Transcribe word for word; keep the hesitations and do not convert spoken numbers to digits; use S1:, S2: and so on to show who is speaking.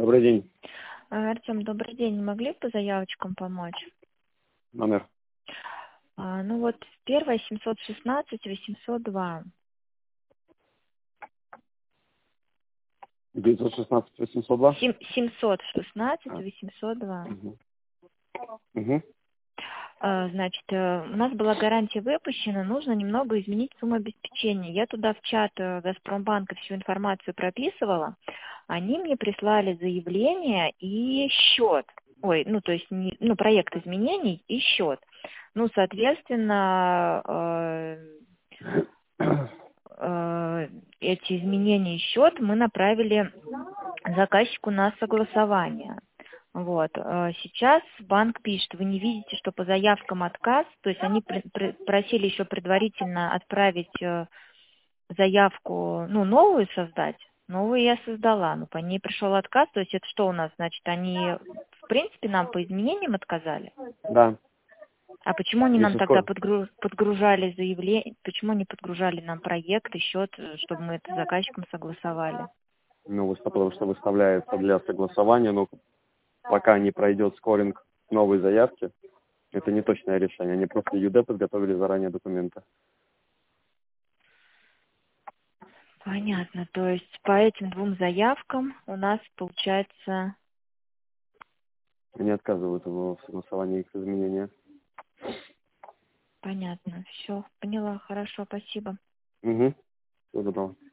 S1: Добрый день.
S2: А, Артем, добрый день. Не могли бы по заявочкам помочь?
S1: Номер
S2: А, ну вот первая семьсот шестнадцать восемьсот два.
S1: девятьсот шестнадцать восемьсот два.
S2: Сем- семьсот шестнадцать
S1: А,
S2: восемьсот два.
S1: угу. Угу.
S2: А, Значит, э, у нас была гарантия выпущена, нужно немного изменить сумму обеспечения. Я туда в чат э, Газпромбанка всю информацию прописывала. Они мне прислали заявление и счет. Ой, ну то есть, не, ну проект изменений и счет. Ну, соответственно, э, э, эти изменения и счет мы направили заказчику на согласование. Вот. э, Сейчас банк пишет, вы не видите, что по заявкам отказ, то есть они при- при- просили еще предварительно отправить э, заявку, ну, новую создать. Новую я создала, но по ней пришел отказ, то есть это что у нас, значит, они в принципе нам по изменениям отказали?
S1: Да.
S2: А почему они нам
S1: Если
S2: тогда
S1: скоро.
S2: подгру- подгружали заявление, почему они подгружали нам проект и счет, э, чтобы мы это с заказчиком согласовали?
S1: Ну, вы- потому что выставляется для согласования, но пока не пройдет скоринг новой заявки, это не точное решение. Они просто ЮД подготовили заранее документы.
S2: Понятно, то есть по этим двум заявкам у нас получается...
S1: Они отказывают в согласовании их изменения.
S2: Понятно, все, поняла, хорошо, спасибо.
S1: Угу. Всего доброго.